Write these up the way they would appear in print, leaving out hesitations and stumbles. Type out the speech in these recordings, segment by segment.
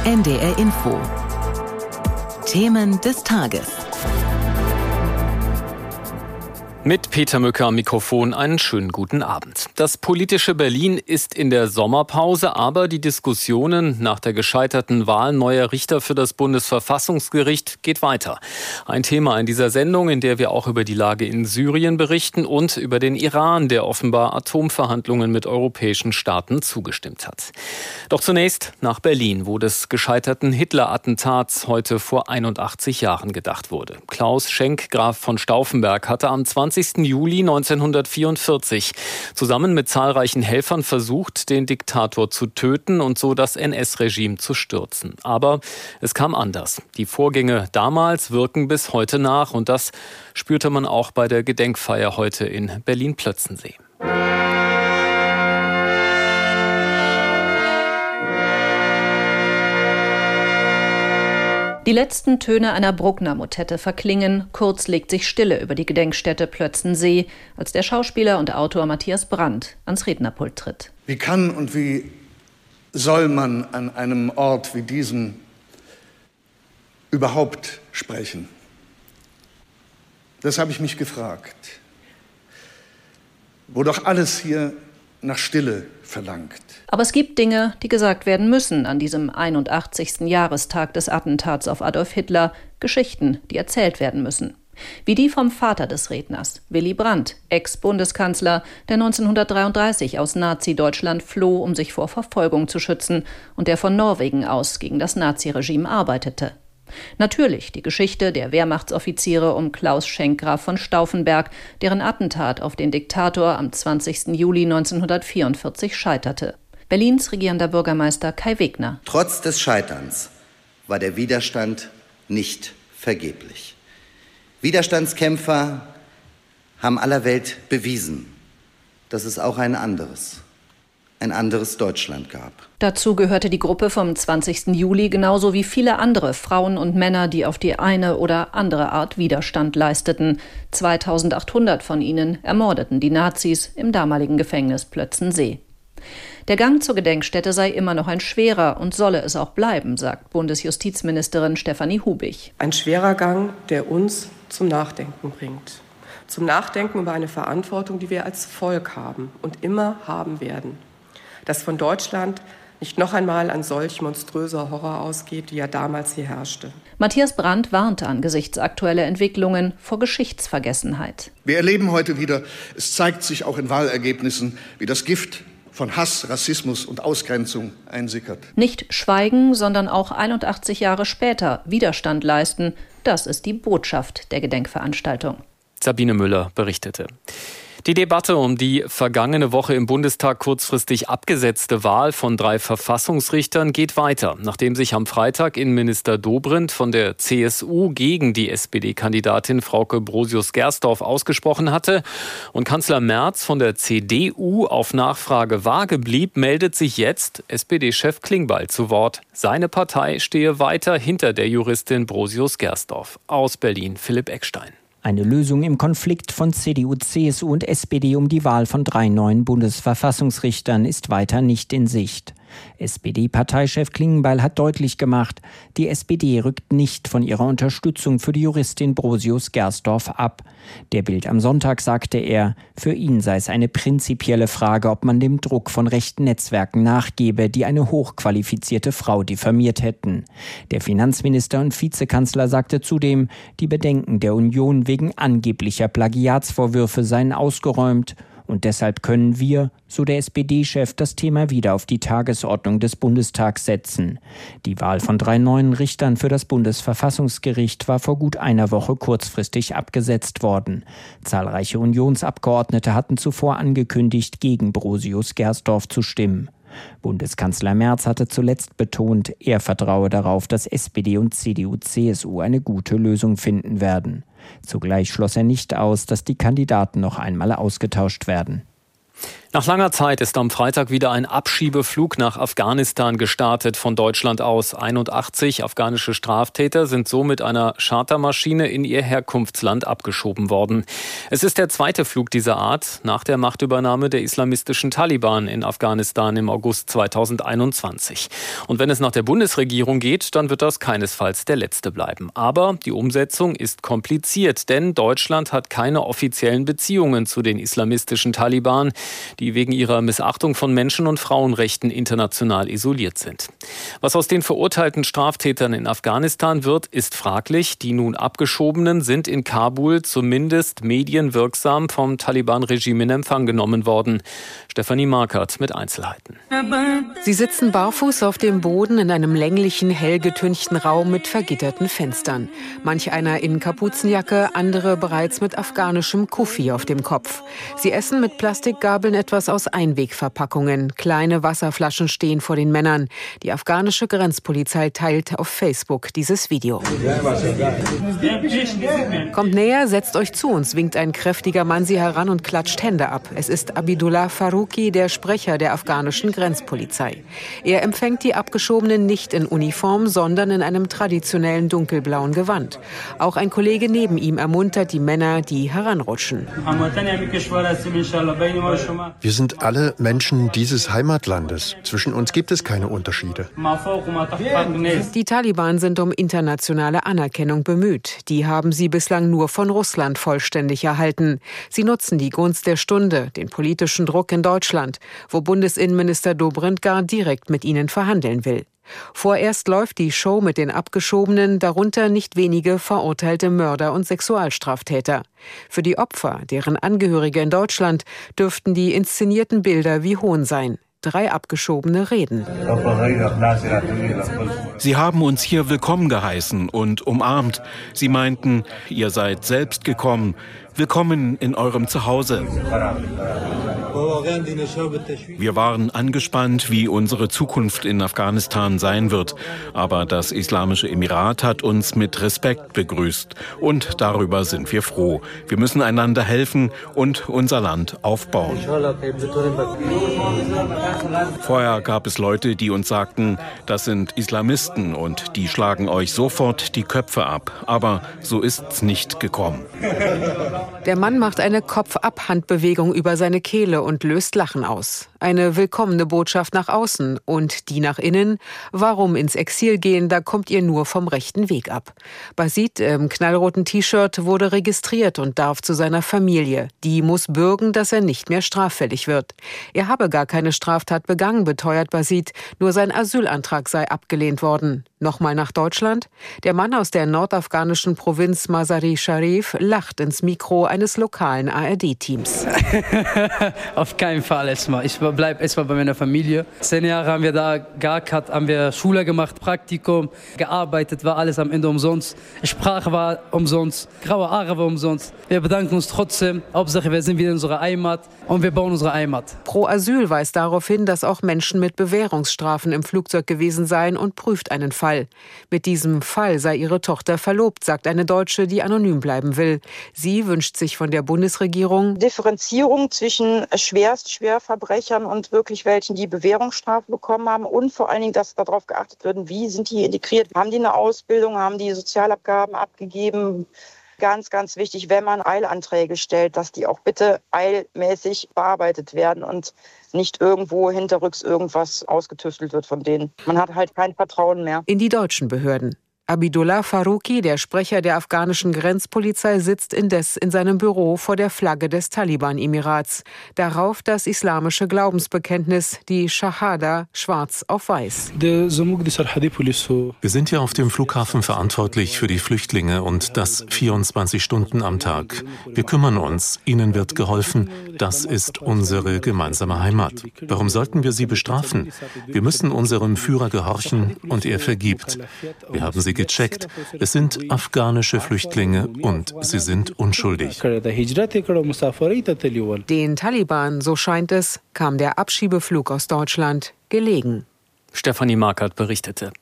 NDR Info. Themen des Tages. Mit Peter Mücker am Mikrofon einen schönen guten Abend. Das politische Berlin ist in der Sommerpause, aber die Diskussionen nach der gescheiterten Wahl neuer Richter für das Bundesverfassungsgericht geht weiter. Ein Thema in dieser Sendung, in der wir auch über die Lage in Syrien berichten und über den Iran, der offenbar Atomverhandlungen mit europäischen Staaten zugestimmt hat. Doch zunächst nach Berlin, wo des gescheiterten Hitler-Attentats heute vor 81 Jahren gedacht wurde. Klaus Schenk, Graf von Stauffenberg, hatte am 20. Juli 1944 zusammen mit zahlreichen Helfern versucht, den Diktator zu töten und so das NS-Regime zu stürzen. Aber es kam anders. Die Vorgänge damals wirken bis heute nach und das spürte man auch bei der Gedenkfeier heute in Berlin-Plötzensee. Die letzten Töne einer Bruckner-Motette verklingen, kurz legt sich Stille über die Gedenkstätte Plötzensee, als der Schauspieler und Autor Matthias Brandt ans Rednerpult tritt. Wie kann und wie soll man an einem Ort wie diesem überhaupt sprechen? Das habe ich mich gefragt. Wo doch alles hier nach Stille verlangt. Aber es gibt Dinge, die gesagt werden müssen an diesem 81. Jahrestag des Attentats auf Adolf Hitler. Geschichten, die erzählt werden müssen. Wie die vom Vater des Redners, Willy Brandt, Ex-Bundeskanzler, der 1933 aus Nazi-Deutschland floh, um sich vor Verfolgung zu schützen und der von Norwegen aus gegen das Naziregime arbeitete. Natürlich die Geschichte der Wehrmachtsoffiziere um Klaus Schenk, Graf von Stauffenberg, deren Attentat auf den Diktator am 20. Juli 1944 scheiterte. Berlins regierender Bürgermeister Kai Wegner. Trotz des Scheiterns war der Widerstand nicht vergeblich. Widerstandskämpfer haben aller Welt bewiesen, dass es auch ein anderes Deutschland gab. Dazu gehörte die Gruppe vom 20. Juli genauso wie viele andere Frauen und Männer, die auf die eine oder andere Art Widerstand leisteten. 2800 von ihnen ermordeten die Nazis im damaligen Gefängnis Plötzensee. Der Gang zur Gedenkstätte sei immer noch ein schwerer und solle es auch bleiben, sagt Bundesjustizministerin Stefanie Hubig. Ein schwerer Gang, der uns zum Nachdenken bringt. Zum Nachdenken über eine Verantwortung, die wir als Volk haben und immer haben werden. Dass von Deutschland nicht noch einmal ein solch monströser Horror ausgeht, wie er damals hier herrschte. Matthias Brandt warnte angesichts aktueller Entwicklungen vor Geschichtsvergessenheit. Wir erleben heute wieder, es zeigt sich auch in Wahlergebnissen, wie das Gift von Hass, Rassismus und Ausgrenzung einsickert. Nicht schweigen, sondern auch 81 Jahre später Widerstand leisten, das ist die Botschaft der Gedenkveranstaltung. Sabine Müller berichtete. Die Debatte um die vergangene Woche im Bundestag kurzfristig abgesetzte Wahl von 3 Verfassungsrichtern geht weiter, nachdem sich am Freitag Innenminister Dobrindt von der CSU gegen die SPD-Kandidatin Frauke Brosius-Gersdorf ausgesprochen hatte und Kanzler Merz von der CDU auf Nachfrage vage blieb, meldet sich jetzt SPD-Chef Klingbeil zu Wort. Seine Partei stehe weiter hinter der Juristin Brosius-Gersdorf. Aus Berlin Philipp Eckstein. Eine Lösung im Konflikt von CDU, CSU und SPD um die Wahl von 3 neuen Bundesverfassungsrichtern ist weiter nicht in Sicht. SPD-Parteichef Klingbeil hat deutlich gemacht, die SPD rückt nicht von ihrer Unterstützung für die Juristin Brosius-Gersdorf ab. Der Bild am Sonntag sagte er, für ihn sei es eine prinzipielle Frage, ob man dem Druck von rechten Netzwerken nachgebe, die eine hochqualifizierte Frau diffamiert hätten. Der Finanzminister und Vizekanzler sagte zudem, die Bedenken der Union wegen angeblicher Plagiatsvorwürfe seien ausgeräumt. Und deshalb können wir, so der SPD-Chef, das Thema wieder auf die Tagesordnung des Bundestags setzen. Die Wahl von 3 neuen Richtern für das Bundesverfassungsgericht war vor gut einer Woche kurzfristig abgesetzt worden. Zahlreiche Unionsabgeordnete hatten zuvor angekündigt, gegen Brosius-Gersdorf zu stimmen. Bundeskanzler Merz hatte zuletzt betont, er vertraue darauf, dass SPD und CDU, CSU eine gute Lösung finden werden. Zugleich schloss er nicht aus, dass die Kandidaten noch einmal ausgetauscht werden. Nach langer Zeit ist am Freitag wieder ein Abschiebeflug nach Afghanistan gestartet von Deutschland aus. 81 afghanische Straftäter sind so mit einer Chartermaschine in ihr Herkunftsland abgeschoben worden. Es ist der zweite Flug dieser Art nach der Machtübernahme der islamistischen Taliban in Afghanistan im August 2021. Und wenn es nach der Bundesregierung geht, dann wird das keinesfalls der letzte bleiben. Aber die Umsetzung ist kompliziert, denn Deutschland hat keine offiziellen Beziehungen zu den islamistischen Taliban, die wegen ihrer Missachtung von Menschen- und Frauenrechten international isoliert sind. Was aus den verurteilten Straftätern in Afghanistan wird, ist fraglich. Die nun Abgeschobenen sind in Kabul zumindest medienwirksam vom Taliban-Regime in Empfang genommen worden. Stefanie Markert mit Einzelheiten. Sie sitzen barfuß auf dem Boden in einem länglichen, hell getünchten Raum mit vergitterten Fenstern. Manch einer in Kapuzenjacke, andere bereits mit afghanischem Kufi auf dem Kopf. Sie essen mit Plastikgabeln etwas aus Einwegverpackungen. Kleine Wasserflaschen stehen vor den Männern. Die afghanische Grenzpolizei teilt auf Facebook dieses Video. Kommt näher, setzt euch zu uns, winkt ein kräftiger Mann sie heran und klatscht Hände ab. Es ist Abidullah Faruqi, der Sprecher der afghanischen Grenzpolizei. Er empfängt die Abgeschobenen nicht in Uniform, sondern in einem traditionellen dunkelblauen Gewand. Auch ein Kollege neben ihm ermuntert die Männer, die heranrutschen. Wir sind alle Menschen dieses Heimatlandes. Zwischen uns gibt es keine Unterschiede. Die Taliban sind um internationale Anerkennung bemüht. Die haben sie bislang nur von Russland vollständig erhalten. Sie nutzen die Gunst der Stunde, den politischen Druck in Deutschland, wo Bundesinnenminister Dobrindt gar direkt mit ihnen verhandeln will. Vorerst läuft die Show mit den Abgeschobenen, darunter nicht wenige verurteilte Mörder und Sexualstraftäter. Für die Opfer, deren Angehörige in Deutschland, dürften die inszenierten Bilder wie Hohn sein. 3 Abgeschobene reden. Sie haben uns hier willkommen geheißen und umarmt. Sie meinten, ihr seid selbst gekommen. Willkommen in eurem Zuhause. Wir waren angespannt, wie unsere Zukunft in Afghanistan sein wird. Aber das Islamische Emirat hat uns mit Respekt begrüßt. Und darüber sind wir froh. Wir müssen einander helfen und unser Land aufbauen. Vorher gab es Leute, die uns sagten, das sind Islamisten und die schlagen euch sofort die Köpfe ab. Aber so ist's nicht gekommen. Der Mann macht eine Kopf-ab-Handbewegung über seine Kehle und löst Lachen aus. Eine willkommene Botschaft nach außen und die nach innen. Warum ins Exil gehen, da kommt ihr nur vom rechten Weg ab. Basit im knallroten T-Shirt wurde registriert und darf zu seiner Familie. Die muss bürgen, dass er nicht mehr straffällig wird. Er habe gar keine Straftat begangen, beteuert Basit. Nur sein Asylantrag sei abgelehnt worden. Nochmal nach Deutschland? Der Mann aus der nordafghanischen Provinz Mazar-i-Sharif lacht ins Mikro eines lokalen ARD-Teams. Auf keinen Fall erstmal. Ich bleibe erstmal bei meiner Familie. 10 Jahre haben wir da gehabt, haben wir Schule gemacht, Praktikum, gearbeitet, war alles am Ende umsonst. Sprache war umsonst, graue Haare war umsonst. Wir bedanken uns trotzdem. Hauptsache, wir sind wieder in unserer Heimat und wir bauen unsere Heimat. Pro Asyl weist darauf hin, dass auch Menschen mit Bewährungsstrafen im Flugzeug gewesen seien und prüft einen Fall. Mit diesem Fall sei ihre Tochter verlobt, sagt eine Deutsche, die anonym bleiben will. Sie wünscht sich von der Bundesregierung Differenzierung zwischen Schwerverbrechern und wirklich welchen, die Bewährungsstrafe bekommen haben und vor allen Dingen, dass darauf geachtet wird, wie sind die integriert, haben die eine Ausbildung, haben die Sozialabgaben abgegeben. Ganz, ganz wichtig, wenn man Eilanträge stellt, dass die auch bitte eilmäßig bearbeitet werden und nicht irgendwo hinterrücks irgendwas ausgetüftelt wird von denen. Man hat halt kein Vertrauen mehr. In die deutschen Behörden. Abidullah Faruqi, der Sprecher der afghanischen Grenzpolizei, sitzt indes in seinem Büro vor der Flagge des Taliban-Emirats. Darauf das islamische Glaubensbekenntnis, die Shahada, schwarz auf weiß. Wir sind ja auf dem Flughafen verantwortlich für die Flüchtlinge und das 24 Stunden am Tag. Wir kümmern uns, ihnen wird geholfen. Das ist unsere gemeinsame Heimat. Warum sollten wir sie bestrafen? Wir müssen unserem Führer gehorchen und er vergibt. Wir haben sie gecheckt. Es sind afghanische Flüchtlinge und sie sind unschuldig. Den Taliban, so scheint es, kam der Abschiebeflug aus Deutschland gelegen. Stefanie Markert berichtete.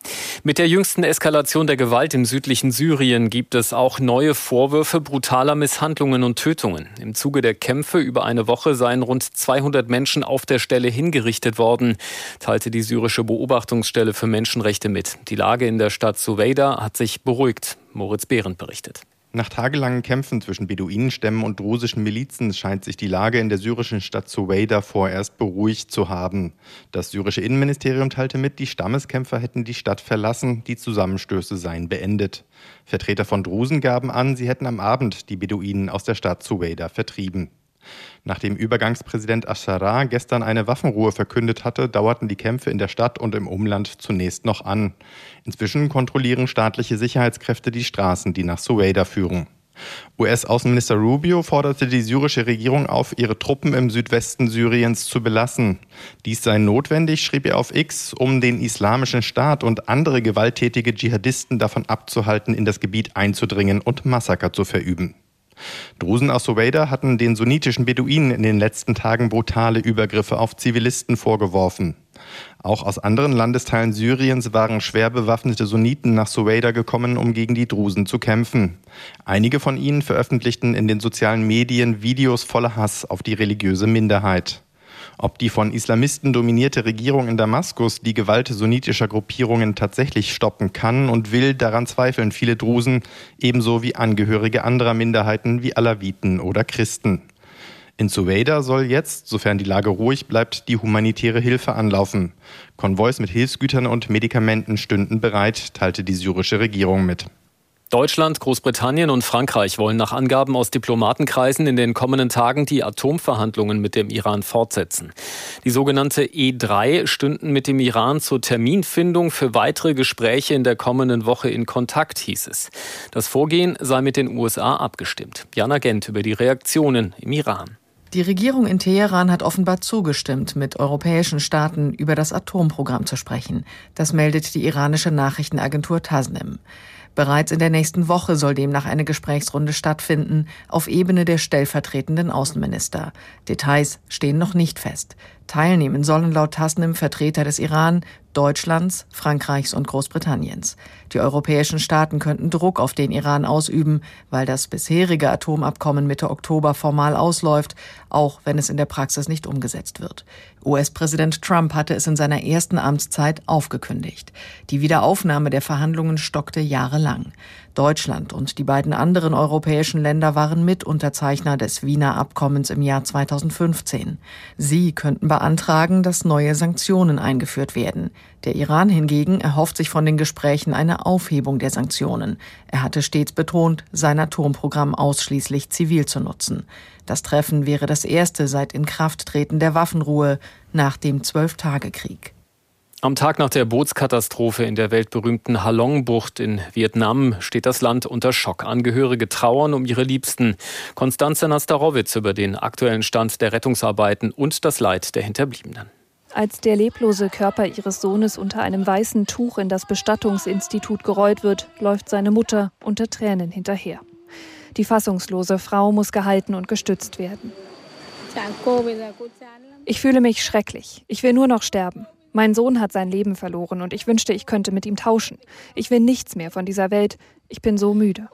Mit der jüngsten Eskalation der Gewalt im südlichen Syrien gibt es auch neue Vorwürfe brutaler Misshandlungen und Tötungen. Im Zuge der Kämpfe über eine Woche seien rund 200 Menschen auf der Stelle hingerichtet worden, teilte die syrische Beobachtungsstelle für Menschenrechte mit. Die Lage in der Stadt Suweida hat sich beruhigt. Moritz Behrendt berichtet. Nach tagelangen Kämpfen zwischen Beduinenstämmen und drusischen Milizen scheint sich die Lage in der syrischen Stadt Suweida vorerst beruhigt zu haben. Das syrische Innenministerium teilte mit, die Stammeskämpfer hätten die Stadt verlassen, die Zusammenstöße seien beendet. Vertreter von Drusen gaben an, sie hätten am Abend die Beduinen aus der Stadt Suweida vertrieben. Nachdem Übergangspräsident Assara gestern eine Waffenruhe verkündet hatte, dauerten die Kämpfe in der Stadt und im Umland zunächst noch an. Inzwischen kontrollieren staatliche Sicherheitskräfte die Straßen, die nach Suweida führen. US-Außenminister Rubio forderte die syrische Regierung auf, ihre Truppen im Südwesten Syriens zu belassen. Dies sei notwendig, schrieb er auf X, um den Islamischen Staat und andere gewalttätige Dschihadisten davon abzuhalten, in das Gebiet einzudringen und Massaker zu verüben. Drusen aus Suweida hatten den sunnitischen Beduinen in den letzten Tagen brutale Übergriffe auf Zivilisten vorgeworfen. Auch aus anderen Landesteilen Syriens waren schwer bewaffnete Sunniten nach Suweida gekommen, um gegen die Drusen zu kämpfen. Einige von ihnen veröffentlichten in den sozialen Medien Videos voller Hass auf die religiöse Minderheit. Ob die von Islamisten dominierte Regierung in Damaskus die Gewalt sunnitischer Gruppierungen tatsächlich stoppen kann und will, daran zweifeln viele Drusen, ebenso wie Angehörige anderer Minderheiten wie Alawiten oder Christen. In Suweida soll jetzt, sofern die Lage ruhig bleibt, die humanitäre Hilfe anlaufen. Konvois mit Hilfsgütern und Medikamenten stünden bereit, teilte die syrische Regierung mit. Deutschland, Großbritannien und Frankreich wollen nach Angaben aus Diplomatenkreisen in den kommenden Tagen die Atomverhandlungen mit dem Iran fortsetzen. Die sogenannte E3 stünden mit dem Iran zur Terminfindung für weitere Gespräche in der kommenden Woche in Kontakt, hieß es. Das Vorgehen sei mit den USA abgestimmt. Jana Gent über die Reaktionen im Iran. Die Regierung in Teheran hat offenbar zugestimmt, mit europäischen Staaten über das Atomprogramm zu sprechen. Das meldet die iranische Nachrichtenagentur Tasnim. Bereits in der nächsten Woche soll demnach eine Gesprächsrunde stattfinden, auf Ebene der stellvertretenden Außenminister. Details stehen noch nicht fest. Teilnehmen sollen laut Tasnim Vertreter des Iran, Deutschlands, Frankreichs und Großbritanniens. Die europäischen Staaten könnten Druck auf den Iran ausüben, weil das bisherige Atomabkommen Mitte Oktober formal ausläuft, auch wenn es in der Praxis nicht umgesetzt wird. US-Präsident Trump hatte es in seiner ersten Amtszeit aufgekündigt. Die Wiederaufnahme der Verhandlungen stockte jahrelang. Deutschland und die beiden anderen europäischen Länder waren Mitunterzeichner des Wiener Abkommens im Jahr 2015. Sie könnten beantragen, dass neue Sanktionen eingeführt werden. Der Iran hingegen erhofft sich von den Gesprächen eine Aufhebung der Sanktionen. Er hatte stets betont, sein Atomprogramm ausschließlich zivil zu nutzen. Das Treffen wäre das erste seit Inkrafttreten der Waffenruhe nach dem 12-Tage-Krieg. Am Tag nach der Bootskatastrophe in der weltberühmten Halong-Bucht in Vietnam steht das Land unter Schock. Angehörige trauern um ihre Liebsten. Konstanze Nastarowitz über den aktuellen Stand der Rettungsarbeiten und das Leid der Hinterbliebenen. Als der leblose Körper ihres Sohnes unter einem weißen Tuch in das Bestattungsinstitut gerollt wird, läuft seine Mutter unter Tränen hinterher. Die fassungslose Frau muss gehalten und gestützt werden. Ich fühle mich schrecklich. Ich will nur noch sterben. Mein Sohn hat sein Leben verloren und ich wünschte, ich könnte mit ihm tauschen. Ich will nichts mehr von dieser Welt. Ich bin so müde.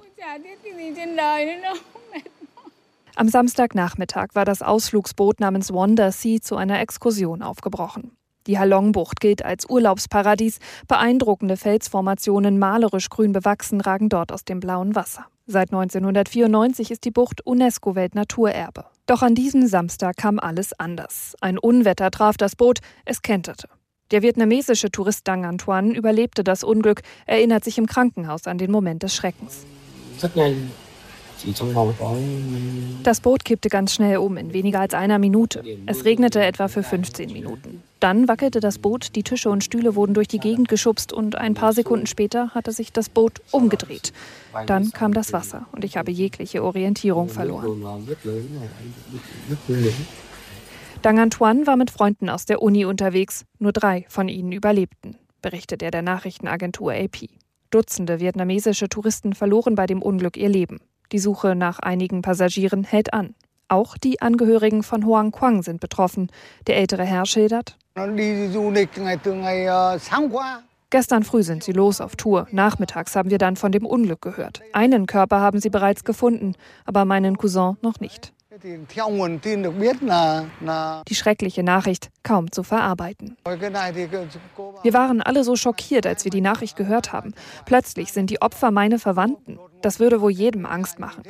Am Samstagnachmittag war das Ausflugsboot namens Wonder Sea zu einer Exkursion aufgebrochen. Die Halong-Bucht gilt als Urlaubsparadies. Beeindruckende Felsformationen, malerisch grün bewachsen, ragen dort aus dem blauen Wasser. Seit 1994 ist die Bucht UNESCO-Weltnaturerbe. Doch an diesem Samstag kam alles anders. Ein Unwetter traf das Boot, es kenterte. Der vietnamesische Tourist Dang Anh Tuan überlebte das Unglück, erinnert sich im Krankenhaus an den Moment des Schreckens. Das Boot kippte ganz schnell um, in weniger als einer Minute. Es regnete etwa für 15 Minuten. Dann wackelte das Boot, die Tische und Stühle wurden durch die Gegend geschubst und ein paar Sekunden später hatte sich das Boot umgedreht. Dann kam das Wasser und ich habe jegliche Orientierung verloren. Dang Anh Tuan war mit Freunden aus der Uni unterwegs. Nur 3 von ihnen überlebten, berichtet er der Nachrichtenagentur AP. Dutzende vietnamesische Touristen verloren bei dem Unglück ihr Leben. Die Suche nach einigen Passagieren hält an. Auch die Angehörigen von Hoang Quang sind betroffen. Der ältere Herr schildert: Gestern früh sind sie los auf Tour. Nachmittags haben wir dann von dem Unglück gehört. Einen Körper haben sie bereits gefunden, aber meinen Cousin noch nicht. Die schreckliche Nachricht kaum zu verarbeiten. Wir waren alle so schockiert, als wir die Nachricht gehört haben. Plötzlich sind die Opfer meine Verwandten. Das würde wohl jedem Angst machen.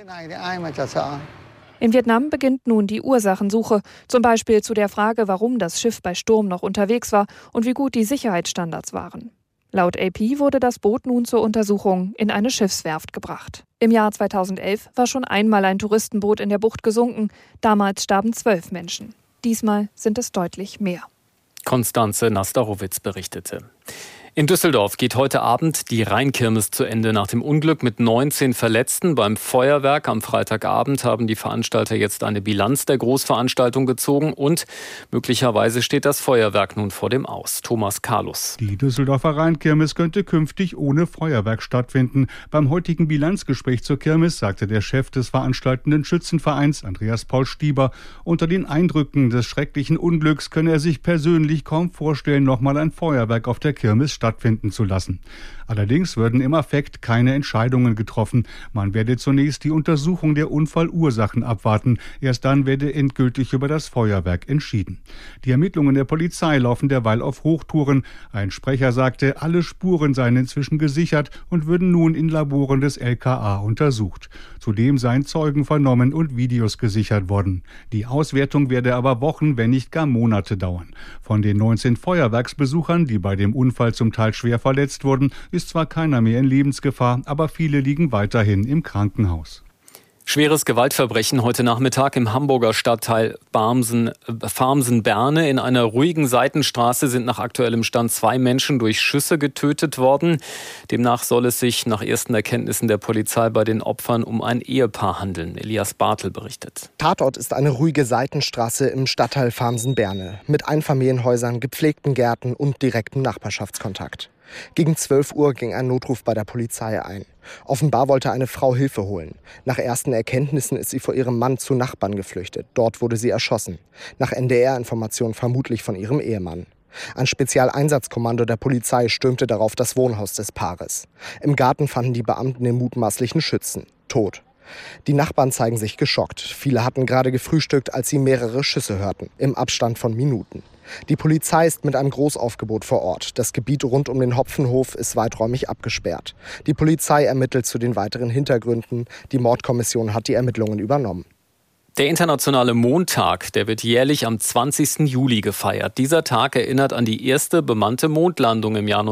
In Vietnam beginnt nun die Ursachensuche, zum Beispiel zu der Frage, warum das Schiff bei Sturm noch unterwegs war und wie gut die Sicherheitsstandards waren. Laut AP wurde das Boot nun zur Untersuchung in eine Schiffswerft gebracht. Im Jahr 2011 war schon einmal ein Touristenboot in der Bucht gesunken. Damals starben 12 Menschen. Diesmal sind es deutlich mehr. Konstanze Nastarowitz berichtete. In Düsseldorf geht heute Abend die Rheinkirmes zu Ende. Nach dem Unglück mit 19 Verletzten beim Feuerwerk am Freitagabend haben die Veranstalter jetzt eine Bilanz der Großveranstaltung gezogen und möglicherweise steht das Feuerwerk nun vor dem Aus. Thomas Carlus. Die Düsseldorfer Rheinkirmes könnte künftig ohne Feuerwerk stattfinden. Beim heutigen Bilanzgespräch zur Kirmes sagte der Chef des veranstaltenden Schützenvereins, Andreas Paul Stieber, unter den Eindrücken des schrecklichen Unglücks könne er sich persönlich kaum vorstellen, nochmal ein Feuerwerk auf der Kirmes stattfinden zu lassen. Allerdings würden im Affekt keine Entscheidungen getroffen. Man werde zunächst die Untersuchung der Unfallursachen abwarten. Erst dann werde endgültig über das Feuerwerk entschieden. Die Ermittlungen der Polizei laufen derweil auf Hochtouren. Ein Sprecher sagte, alle Spuren seien inzwischen gesichert und würden nun in Laboren des LKA untersucht. Zudem seien Zeugen vernommen und Videos gesichert worden. Die Auswertung werde aber Wochen, wenn nicht gar Monate dauern. Von den 19 Feuerwerksbesuchern, die bei dem Unfall zum Teil schwer verletzt wurden, ist zwar keiner mehr in Lebensgefahr, aber viele liegen weiterhin im Krankenhaus. Schweres Gewaltverbrechen heute Nachmittag im Hamburger Stadtteil Farmsen-Berne. In einer ruhigen Seitenstraße sind nach aktuellem Stand 2 Menschen durch Schüsse getötet worden. Demnach soll es sich nach ersten Erkenntnissen der Polizei bei den Opfern um ein Ehepaar handeln. Elias Bartel berichtet. Tatort ist eine ruhige Seitenstraße im Stadtteil Farmsen-Berne mit Einfamilienhäusern, gepflegten Gärten und direktem Nachbarschaftskontakt. Gegen 12 Uhr ging ein Notruf bei der Polizei ein. Offenbar wollte eine Frau Hilfe holen. Nach ersten Erkenntnissen ist sie vor ihrem Mann zu Nachbarn geflüchtet. Dort wurde sie erschossen. Nach NDR-Informationen vermutlich von ihrem Ehemann. Ein Spezialeinsatzkommando der Polizei stürmte darauf das Wohnhaus des Paares. Im Garten fanden die Beamten den mutmaßlichen Schützen tot. Die Nachbarn zeigen sich geschockt. Viele hatten gerade gefrühstückt, als sie mehrere Schüsse hörten, im Abstand von Minuten. Die Polizei ist mit einem Großaufgebot vor Ort. Das Gebiet rund um den Hopfenhof ist weiträumig abgesperrt. Die Polizei ermittelt zu den weiteren Hintergründen. Die Mordkommission hat die Ermittlungen übernommen. Der internationale Mondtag, der wird jährlich am 20. Juli gefeiert. Dieser Tag erinnert an die erste bemannte Mondlandung im Jahr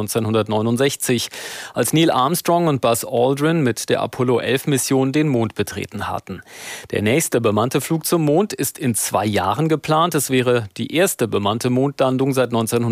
1969, als Neil Armstrong und Buzz Aldrin mit der Apollo-11-Mission den Mond betreten hatten. Der nächste bemannte Flug zum Mond ist in 2 Jahren geplant. Es wäre die erste bemannte Mondlandung seit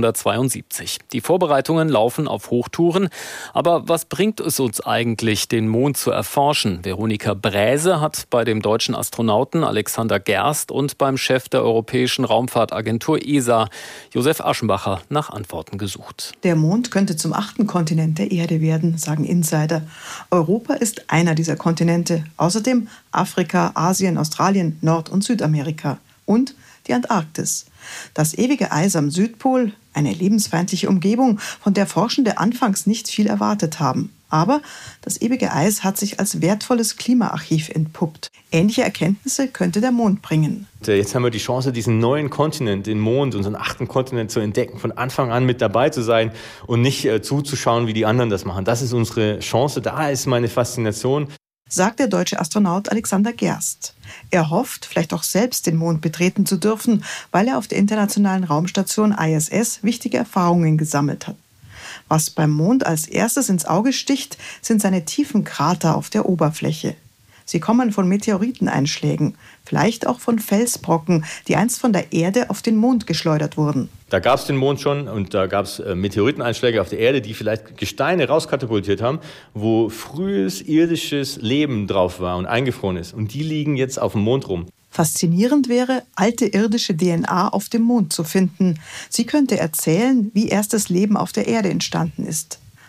1972. Die Vorbereitungen laufen auf Hochtouren. Aber was bringt es uns eigentlich, den Mond zu erforschen? Veronika Bräse hat bei dem deutschen Astronauten Alexander Gerst und beim Chef der Europäischen Raumfahrtagentur ESA, Josef Aschenbacher, nach Antworten gesucht. Der Mond könnte zum 8. Kontinent der Erde werden, sagen Insider. Europa ist einer dieser Kontinente. Außerdem Afrika, Asien, Australien, Nord- und Südamerika. Und die Antarktis. Das ewige Eis am Südpol, eine lebensfeindliche Umgebung, von der Forschende anfangs nicht viel erwartet haben. Aber das ewige Eis hat sich als wertvolles Klimaarchiv entpuppt. Ähnliche Erkenntnisse könnte der Mond bringen. Jetzt haben wir die Chance, diesen neuen Kontinent, den Mond, unseren 8. Kontinent zu entdecken, von Anfang an mit dabei zu sein und nicht zuzuschauen, wie die anderen das machen. Das ist unsere Chance, da ist meine Faszination. Sagt der deutsche Astronaut Alexander Gerst. Er hofft, vielleicht auch selbst den Mond betreten zu dürfen, weil er auf der internationalen Raumstation ISS wichtige Erfahrungen gesammelt hat. Was beim Mond als erstes ins Auge sticht, sind seine tiefen Krater auf der Oberfläche. Sie kommen von Meteoriteneinschlägen, vielleicht auch von Felsbrocken, die einst von der Erde auf den Mond geschleudert wurden. Da gab es den Mond schon und da gab es Meteoriteneinschläge auf der Erde, die vielleicht Gesteine rauskatapultiert haben, wo frühes irdisches Leben drauf war und eingefroren ist. Und die liegen jetzt auf dem Mond rum. Faszinierend wäre, alte irdische DNA auf dem Mond zu finden. Sie könnte erzählen, wie erstes Leben auf der Erde entstanden ist.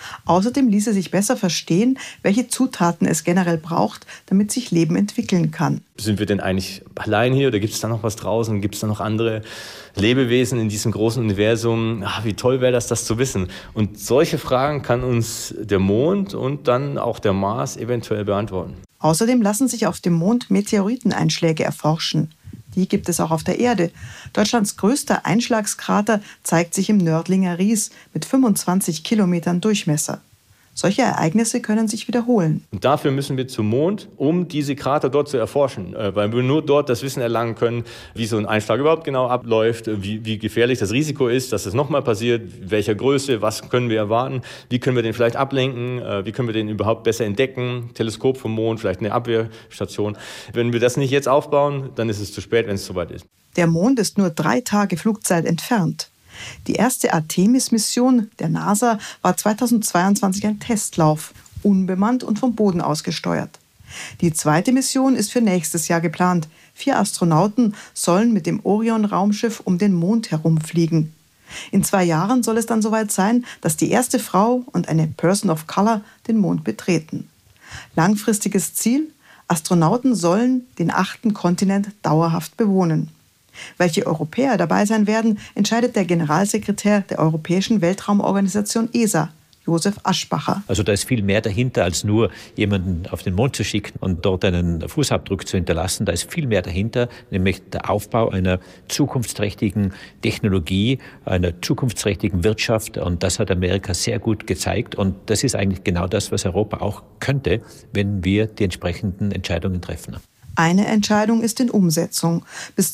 Außerdem ließe sich besser verstehen, welche Zutaten es generell braucht, damit sich Leben entwickeln kann. Sind wir denn eigentlich allein hier oder gibt es da noch was draußen? Gibt es da noch andere Lebewesen in diesem großen Universum? Wie toll wäre das zu wissen. Und solche Fragen kann uns der Mond und dann auch der Mars eventuell beantworten. Außerdem lassen sich auf dem Mond Meteoriteneinschläge erforschen. Die gibt es auch auf der Erde. Deutschlands größter Einschlagskrater zeigt sich im Nördlinger Ries mit 25 Kilometern Durchmesser. Solche Ereignisse können sich wiederholen. Und dafür müssen wir zum Mond, um diese Krater dort zu erforschen. Weil wir nur dort das Wissen erlangen können, wie so ein Einschlag überhaupt genau abläuft, wie gefährlich das Risiko ist, dass es nochmal passiert, welcher Größe, was können wir erwarten, wie können wir den vielleicht ablenken, wie können wir den überhaupt besser entdecken, Teleskop vom Mond, vielleicht eine Abwehrstation. Wenn wir das nicht jetzt aufbauen, dann ist es zu spät, wenn es soweit ist. Der Mond ist nur 3 Tage Flugzeit entfernt. Die erste Artemis-Mission der NASA war 2022 ein Testlauf, unbemannt und vom Boden aus gesteuert. Die zweite Mission ist für nächstes Jahr geplant. 4 Astronauten sollen mit dem Orion-Raumschiff um den Mond herumfliegen. In 2 Jahren soll es dann soweit sein, dass die erste Frau und eine Person of Color den Mond betreten. Langfristiges Ziel: Astronauten sollen den 8. Kontinent dauerhaft bewohnen. Welche Europäer dabei sein werden, entscheidet der Generalsekretär der Europäischen Weltraumorganisation ESA, Josef Aschbacher. Also da ist viel mehr dahinter, als nur jemanden auf den Mond zu schicken und dort einen Fußabdruck zu hinterlassen. Da ist viel mehr dahinter, nämlich der Aufbau einer zukunftsträchtigen Technologie, einer zukunftsträchtigen Wirtschaft. Und das hat Amerika sehr gut gezeigt. Und das ist eigentlich genau das, was Europa auch könnte, wenn wir die entsprechenden Entscheidungen treffen. Eine Entscheidung ist in Umsetzung. Bis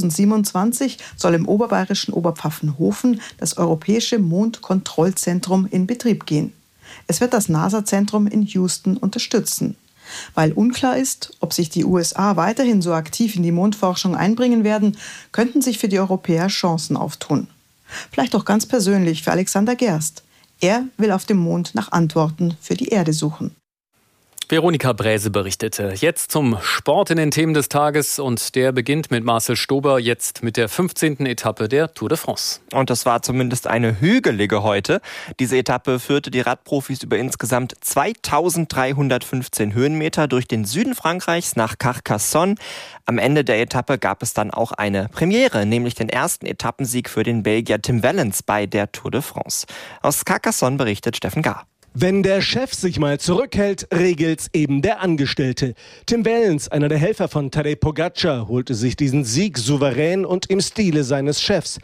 2027 soll im oberbayerischen Oberpfaffenhofen das Europäische Mondkontrollzentrum in Betrieb gehen. Es wird das NASA-Zentrum in Houston unterstützen. Weil unklar ist, ob sich die USA weiterhin so aktiv in die Mondforschung einbringen werden, könnten sich für die Europäer Chancen auftun. Vielleicht auch ganz persönlich für Alexander Gerst. Er will auf dem Mond nach Antworten für die Erde suchen. Veronika Bräse berichtete. Jetzt zum Sport in den Themen des Tages und der beginnt mit Marcel Stober jetzt mit der 15. Etappe der Tour de France. Und das war zumindest eine hügelige heute. Diese Etappe führte die Radprofis über insgesamt 2315 Höhenmeter durch den Süden Frankreichs nach Carcassonne. Am Ende der Etappe gab es dann auch eine Premiere, nämlich den ersten Etappensieg für den Belgier Tim Wellens bei der Tour de France. Aus Carcassonne berichtet Steffen Gahr. Wenn der Chef sich mal zurückhält, regelt's eben der Angestellte. Tim Wellens, einer der Helfer von Tadej Pogačar, holte sich diesen Sieg souverän und im Stile seines Chefs.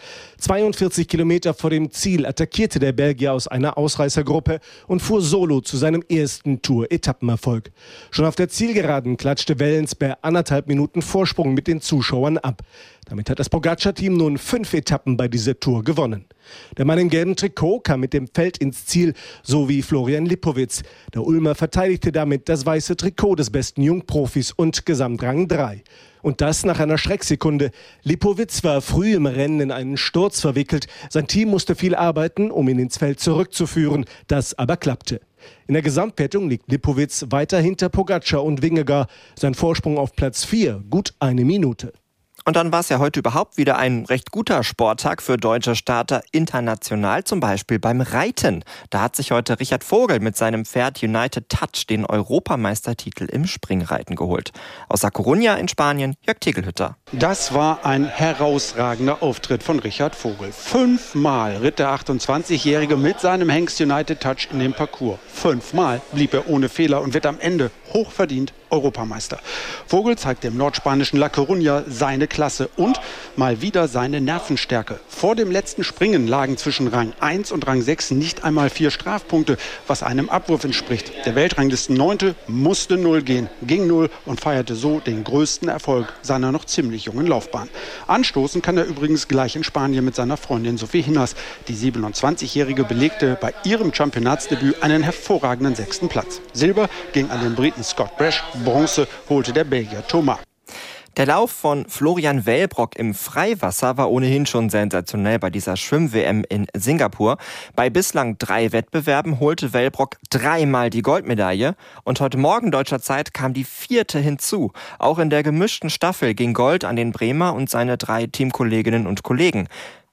42 Kilometer vor dem Ziel attackierte der Belgier aus einer Ausreißergruppe und fuhr solo zu seinem ersten Tour-Etappenerfolg. Schon auf der Zielgeraden klatschte Wellens bei 1,5 Minuten Vorsprung mit den Zuschauern ab. Damit hat das Pogačar-Team nun 5 Etappen bei dieser Tour gewonnen. Der Mann im gelben Trikot kam mit dem Feld ins Ziel, so wie Florian Lipowitz. Der Ulmer verteidigte damit das weiße Trikot des besten Jungprofis und Gesamtrang 3. Und das nach einer Schrecksekunde. Lipowitz war früh im Rennen in einen Sturz verwickelt. Sein Team musste viel arbeiten, um ihn ins Feld zurückzuführen. Das aber klappte. In der Gesamtwertung liegt Lipowitz weiter hinter Pogačar und Vingegaard. Sein Vorsprung auf Platz 4, gut 1 Minute. Und dann war es ja heute überhaupt wieder ein recht guter Sporttag für deutsche Starter international, zum Beispiel beim Reiten. Da hat sich heute Richard Vogel mit seinem Pferd United Touch den Europameistertitel im Springreiten geholt. Aus A Coruña in Spanien, Jörg Tegelhütter. Das war ein herausragender Auftritt von Richard Vogel. 5-mal ritt der 28-Jährige mit seinem Hengst United Touch in den Parcours. 5-mal blieb er ohne Fehler und wird am Ende hochverdient Europameister. Vogel zeigte im nordspanischen La Coruña seine Klasse und mal wieder seine Nervenstärke. Vor dem letzten Springen lagen zwischen Rang 1 und Rang 6 nicht einmal 4 Strafpunkte, was einem Abwurf entspricht. Der Weltranglisten-9. musste 0 gehen, ging 0 und feierte so den größten Erfolg seiner noch ziemlich jungen Laufbahn. Anstoßen kann er übrigens gleich in Spanien mit seiner Freundin Sophie Hinners. Die 27-Jährige belegte bei ihrem Championatsdebüt einen hervorragenden 6. Platz. Silber ging an den Briten Scott Brash, Bronze holte der Belgier Thomas. Der Lauf von Florian Wellbrock im Freiwasser war ohnehin schon sensationell bei dieser Schwimm-WM in Singapur. Bei bislang 3 Wettbewerben holte Wellbrock 3-mal die Goldmedaille. Und heute Morgen deutscher Zeit kam die 4. hinzu. Auch in der gemischten Staffel ging Gold an den Bremer und seine 3 Teamkolleginnen und Kollegen.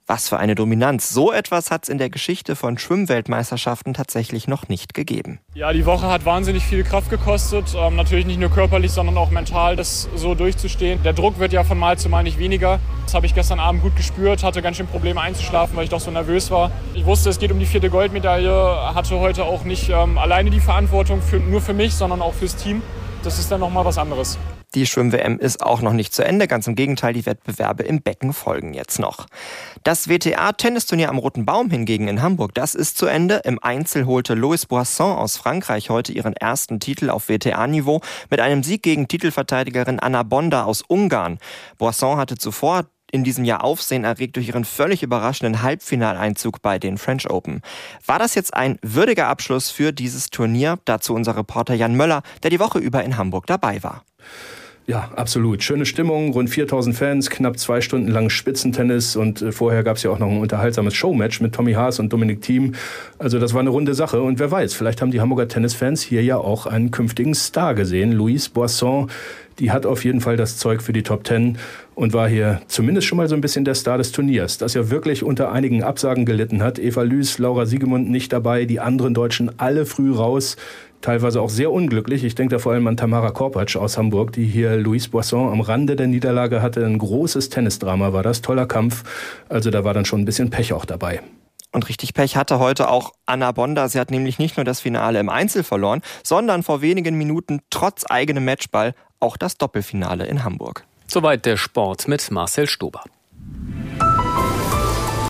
Was für eine Dominanz. So etwas hat es in der Geschichte von Schwimmweltmeisterschaften tatsächlich noch nicht gegeben. Ja, die Woche hat wahnsinnig viel Kraft gekostet. Natürlich nicht nur körperlich, sondern auch mental, das so durchzustehen. Der Druck wird ja von Mal zu Mal nicht weniger. Das habe ich gestern Abend gut gespürt, hatte ganz schön Probleme einzuschlafen, weil ich doch so nervös war. Ich wusste, es geht um die 4. Goldmedaille, hatte heute auch nicht alleine die Verantwortung nur für mich, sondern auch fürs Team. Das ist dann nochmal was anderes. Die Schwimm-WM ist auch noch nicht zu Ende. Ganz im Gegenteil, die Wettbewerbe im Becken folgen jetzt noch. Das WTA-Tennisturnier am Roten Baum hingegen in Hamburg, das ist zu Ende. Im Einzel holte Lois Boisson aus Frankreich heute ihren ersten Titel auf WTA-Niveau mit einem Sieg gegen Titelverteidigerin Anna Bonda aus Ungarn. Boisson hatte zuvor in diesem Jahr Aufsehen erregt durch ihren völlig überraschenden Halbfinaleinzug bei den French Open. War das jetzt ein würdiger Abschluss für dieses Turnier? Dazu unser Reporter Jan Möller, der die Woche über in Hamburg dabei war. Ja, absolut. Schöne Stimmung, rund 4000 Fans, knapp 2 Stunden lang Spitzentennis und vorher gab es ja auch noch ein unterhaltsames Showmatch mit Tommy Haas und Dominic Thiem. Also das war eine runde Sache und wer weiß, vielleicht haben die Hamburger Tennisfans hier ja auch einen künftigen Star gesehen. Louise Boisson, die hat auf jeden Fall das Zeug für die Top 10 und war hier zumindest schon mal so ein bisschen der Star des Turniers, das ja wirklich unter einigen Absagen gelitten hat. Eva Lüß, Laura Siegemund nicht dabei, die anderen Deutschen alle früh raus. Teilweise auch sehr unglücklich. Ich denke da vor allem an Tamara Korpatsch aus Hamburg, die hier Louise Boisson am Rande der Niederlage hatte. Ein großes Tennisdrama war das, toller Kampf. Also da war dann schon ein bisschen Pech auch dabei. Und richtig Pech hatte heute auch Anna Bonda. Sie hat nämlich nicht nur das Finale im Einzel verloren, sondern vor wenigen Minuten trotz eigenem Matchball auch das Doppelfinale in Hamburg. Soweit der Sport mit Marcel Stober.